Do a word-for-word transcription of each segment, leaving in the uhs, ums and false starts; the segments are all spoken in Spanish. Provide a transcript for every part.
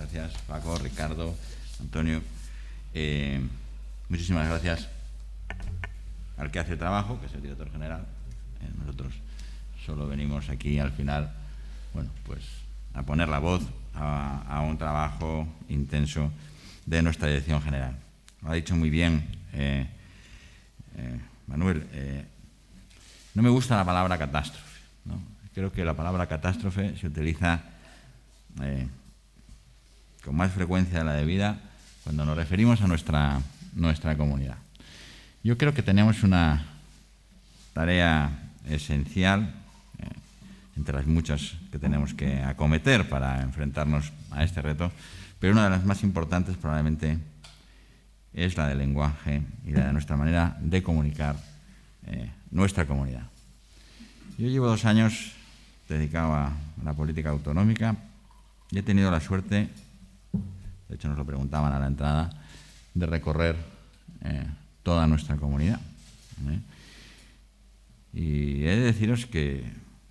Gracias, Paco, Ricardo, Antonio. Eh, muchísimas gracias al que hace el trabajo, que es el director general. Eh, nosotros solo venimos aquí al final, bueno, pues a poner la voz a, a un trabajo intenso de nuestra dirección general. Lo ha dicho muy bien eh, eh, Manuel. Eh, no me gusta la palabra catástrofe, ¿no? Creo que la palabra catástrofe se utiliza eh, con más frecuencia de la debida cuando nos referimos a nuestra, nuestra comunidad. Yo creo que tenemos una tarea esencial, eh, entre las muchas que tenemos que acometer para enfrentarnos a este reto, pero una de las más importantes probablemente es la del lenguaje y la de nuestra manera de comunicar eh, nuestra comunidad. Yo llevo dos años dedicado a la política autonómica y he tenido la suerte, de hecho nos lo preguntaban a la entrada, de recorrer eh, toda nuestra comunidad. ¿eh? Y he de deciros que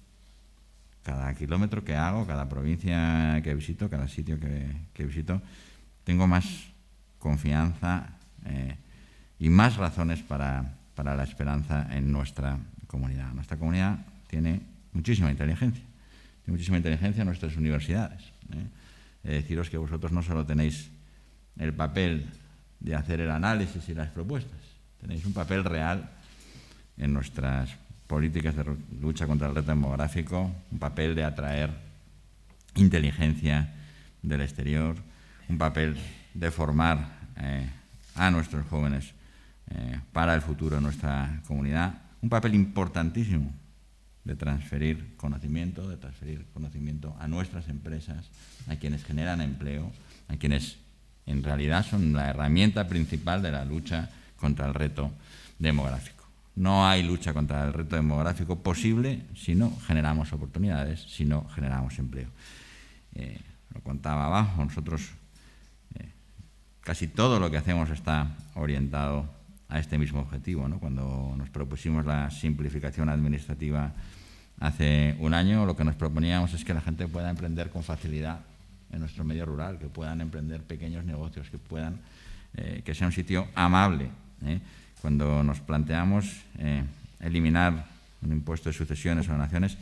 cada kilómetro que hago, cada provincia que visito, cada sitio que, que visito, tengo más confianza eh, y más razones para, para la esperanza en nuestra comunidad. Nuestra comunidad tiene muchísima inteligencia, tiene muchísima inteligencia en nuestras universidades. ¿eh? He de deciros que vosotros no solo tenéis el papel de hacer el análisis y las propuestas, tenéis un papel real en nuestras políticas de lucha contra el reto demográfico, un papel de atraer inteligencia del exterior, un papel de formar eh, a nuestros jóvenes eh, para el futuro de nuestra comunidad, un papel importantísimo de transferir conocimiento, de transferir conocimiento a nuestras empresas, a quienes generan empleo, a quienes en realidad son la herramienta principal de la lucha contra el reto demográfico. No hay lucha contra el reto demográfico posible si no generamos oportunidades, si no generamos empleo. Eh, lo contaba abajo, nosotros eh, casi todo lo que hacemos está orientado a este mismo objetivo, ¿no? Cuando nos propusimos la simplificación administrativa hace un año, lo que nos proponíamos es que la gente pueda emprender con facilidad en nuestro medio rural, que puedan emprender pequeños negocios, que puedan, eh, que sea un sitio amable. ¿eh? Cuando nos planteamos eh, eliminar un impuesto de sucesiones o donaciones,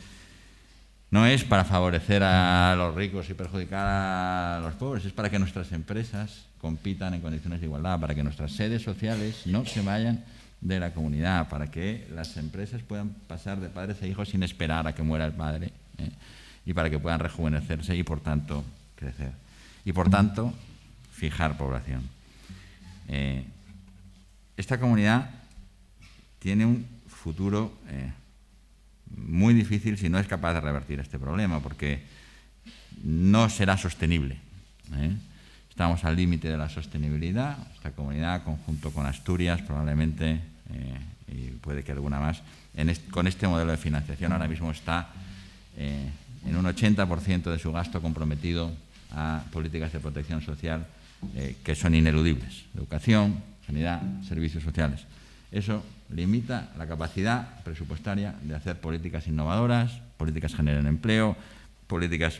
no es para favorecer a los ricos y perjudicar a los pobres, es para que nuestras empresas compitan en condiciones de igualdad, para que nuestras sedes sociales no se vayan de la comunidad, para que las empresas puedan pasar de padres a hijos sin esperar a que muera el padre, ¿eh? y para que puedan rejuvenecerse y, por tanto, crecer. Y, por tanto, fijar población. Eh, esta comunidad tiene un futuro eh, muy difícil si no es capaz de revertir este problema, porque no será sostenible. ¿eh? Estamos al límite de la sostenibilidad. Esta comunidad, conjunto con Asturias, probablemente, eh, y puede que alguna más, en este, con este modelo de financiación ahora mismo está eh, en un ochenta por ciento de su gasto comprometido a políticas de protección social eh, que son ineludibles. Educación, sanidad, servicios sociales. Eso limita la capacidad presupuestaria de hacer políticas innovadoras, políticas que generen empleo, políticas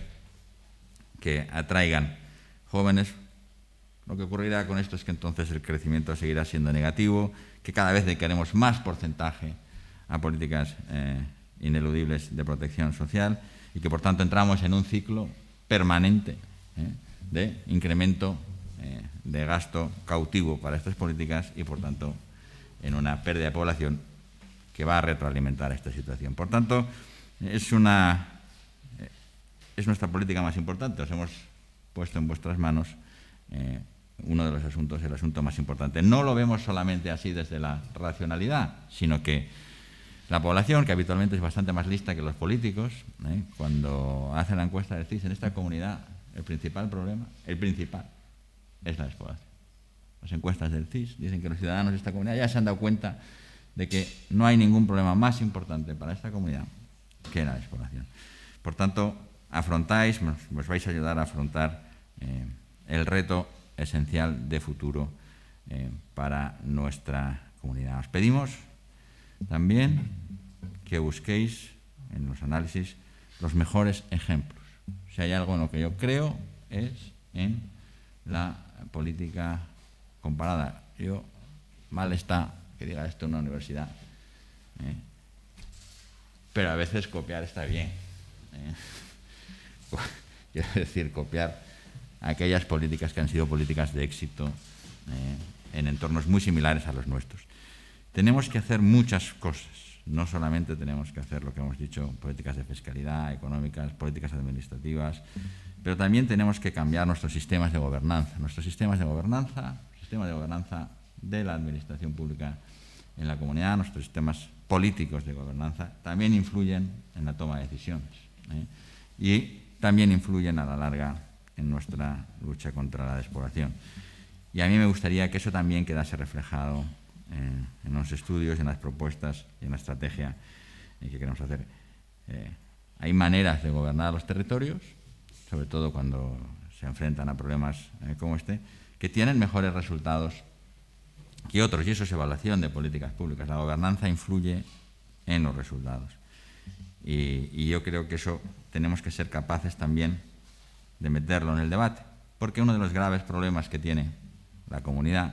que atraigan jóvenes. Lo que ocurrirá con esto es que entonces el crecimiento seguirá siendo negativo, que cada vez dedicaremos más porcentaje a políticas eh, ineludibles de protección social y que por tanto entramos en un ciclo permanente eh, de incremento eh, de gasto cautivo para estas políticas y por tanto en una pérdida de población que va a retroalimentar esta situación. Por tanto, es, una, es nuestra política más importante. Os hemos puesto en vuestras manos eh, uno de los asuntos, el asunto más importante. No lo vemos solamente así desde la racionalidad, sino que la población, que habitualmente es bastante más lista que los políticos, ¿eh? cuando hace la encuesta del C I S en esta comunidad, el principal problema, el principal, es la despoblación. Las encuestas del C I S dicen que los ciudadanos de esta comunidad ya se han dado cuenta de que no hay ningún problema más importante para esta comunidad que la despoblación. Por tanto, afrontáis, os vais a ayudar a afrontar eh, el reto esencial de futuro eh, para nuestra comunidad. Os pedimos también que busquéis en los análisis los mejores ejemplos. Si hay algo en lo que yo creo es en la política comparada. Yo, mal está que diga esto en una universidad, ¿eh? Pero a veces copiar está bien, ¿eh? Quiero decir, copiar aquellas políticas que han sido políticas de éxito eh, en entornos muy similares a los nuestros. Tenemos que hacer muchas cosas. No solamente tenemos que hacer lo que hemos dicho, políticas de fiscalidad, económicas, políticas administrativas, pero también tenemos que cambiar nuestros sistemas de gobernanza. Nuestros sistemas de gobernanza, sistema de gobernanza de la administración pública en la comunidad, nuestros sistemas políticos de gobernanza, también influyen en la toma de decisiones, ¿eh? Y también influyen a la larga en nuestra lucha contra la despoblación. Y a mí me gustaría que eso también quedase reflejado en, en los estudios, en las propuestas y en la estrategia que queremos hacer. Eh, hay maneras de gobernar los territorios, sobre todo cuando se enfrentan a problemas eh, como este, que tienen mejores resultados que otros, y eso es evaluación de políticas públicas. La gobernanza influye en los resultados. Y, y yo creo que eso tenemos que ser capaces también de meterlo en el debate, porque uno de los graves problemas que tiene la comunidad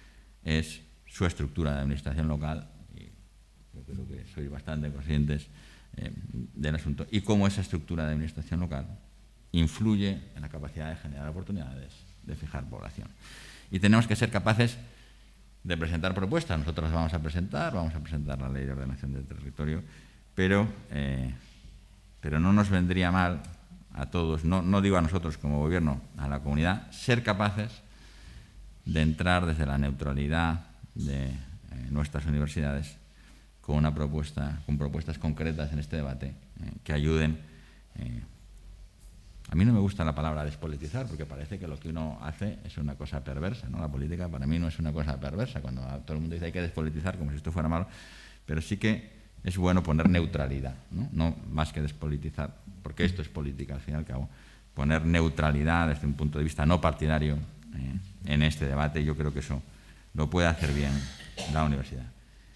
es su estructura de administración local, y yo creo que sois bastante conscientes eh, del asunto, y cómo esa estructura de administración local influye en la capacidad de generar oportunidades, de fijar población. Y tenemos que ser capaces de presentar propuestas. Nosotros las vamos a presentar, vamos a presentar la Ley de Ordenación del Territorio, pero, eh, pero no nos vendría mal a todos, no, no digo a nosotros como gobierno, a la comunidad, ser capaces de entrar desde la neutralidad de eh, nuestras universidades con una propuesta, con propuestas concretas en este debate eh, que ayuden. Eh, a mí no me gusta la palabra despolitizar, porque parece que lo que uno hace es una cosa perversa, ¿no? La política para mí no es una cosa perversa, cuando todo el mundo dice hay que despolitizar como si esto fuera malo, pero sí que es bueno poner neutralidad, ¿no? No más que despolitizar, porque esto es política al fin y al cabo. Poner neutralidad desde un punto de vista no partidario eh, en este debate, yo creo que eso lo puede hacer bien la universidad.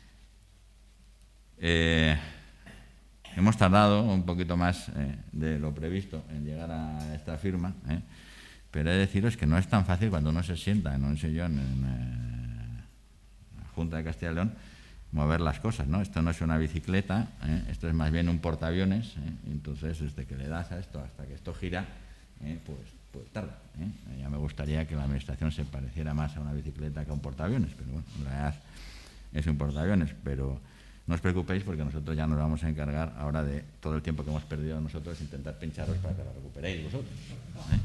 Eh, hemos tardado un poquito más eh, de lo previsto en llegar a esta firma, eh, pero he de deciros que no es tan fácil cuando uno se sienta en un sillón en eh, la Junta de Castilla y León mover las cosas, ¿no? Esto no es una bicicleta, ¿eh? Esto es más bien un portaaviones, ¿eh? Entonces desde que le das a esto hasta que esto gira, ¿eh? pues, pues tarda, ¿eh? Ya me gustaría que la administración se pareciera más a una bicicleta que a un portaaviones, pero bueno, en realidad es un portaaviones, pero no os preocupéis porque nosotros ya nos vamos a encargar ahora de todo el tiempo que hemos perdido nosotros intentar pincharos para que lo recuperéis vosotros, ¿eh?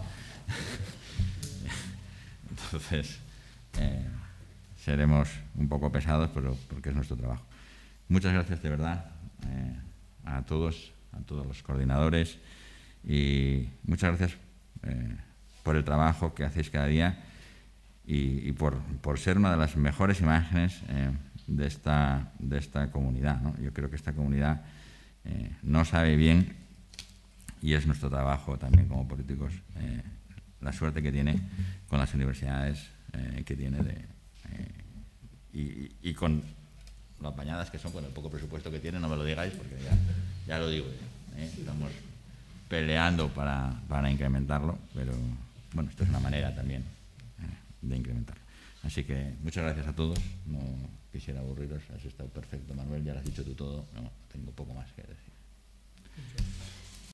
Entonces eh, seremos un poco pesados, pero porque es nuestro trabajo. Muchas gracias de verdad eh, a todos, a todos los coordinadores, y muchas gracias eh, por el trabajo que hacéis cada día y, y por, por ser una de las mejores imágenes eh, de, esta, de esta comunidad, ¿no? Yo creo que esta comunidad eh, no sabe bien, y es nuestro trabajo también como políticos, eh, la suerte que tiene con las universidades eh, que tiene de, eh, y, y con lo apañadas que son, con el poco presupuesto que tienen. No me lo digáis porque ya, ya lo digo, ¿eh? Estamos peleando para, para incrementarlo, pero bueno, esto es una manera también eh, de incrementarlo. Así que muchas gracias a todos. No quisiera aburriros, has estado perfecto, Manuel, ya lo has dicho tú todo, no tengo poco más que decir.